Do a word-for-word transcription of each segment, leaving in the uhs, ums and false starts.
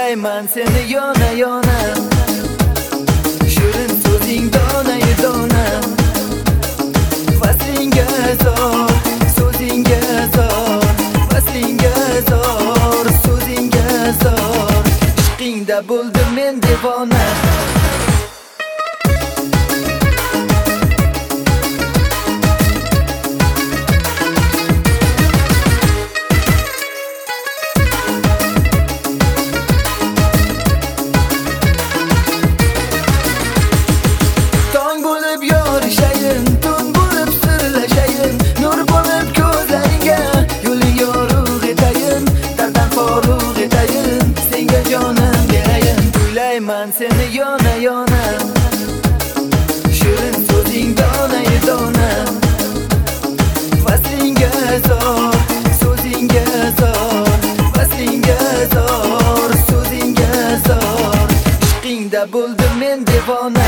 Kuylayman seni yona yona, shirin so'zing dona-yu dona. Vaslinga zor, so'zingga zor, vaslinga zor, so'zingga zor. Ishqingda bo'ldim men devona. Kuylayman seni yona yona, shirin so'zing dona-yu dona. Vaslinga zor, so'zingga zor, vaslinga zor, so'zingga zor. Ishqingda bo'ldim men devona.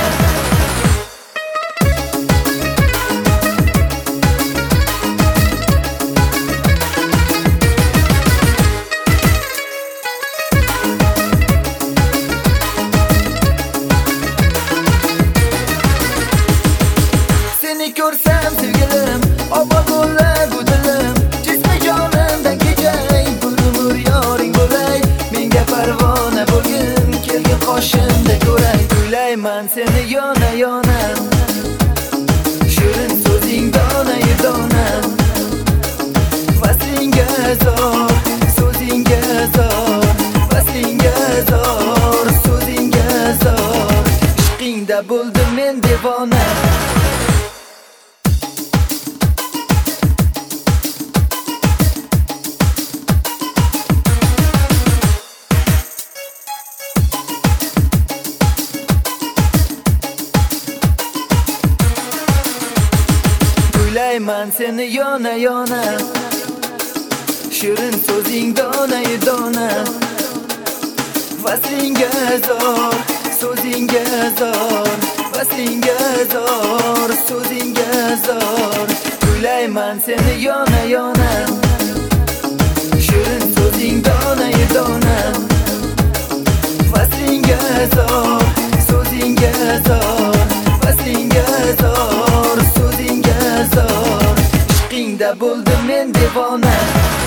Ko'rsam sevgilim, obod bo'lar bu dilim. Jismi jonimdan kechay, bir umr yoring bo'lay. Menga parvona bo'lgin, kelgin qoshimda ko'ray. Kuylayman seni yona yona, shirin so'zing dona-yu dona. Vaslinga zor, so'zingga zor, vaslinga zor, so'zingga zor. Ishqingda bo'ldim men devona. Kuylayman seni yona yona, shirin so'zing dona-yu dona. Vaslinga zor, so'zingga zor, vaslinga zor, so'zingga zor. Kuylayman seni yona yona, shirin so'zing dona-yu dona. Vaslinga zor, so'zingga zor, vaslinga zor, so'zingga zor. Ishqingda bo'ldim men devona.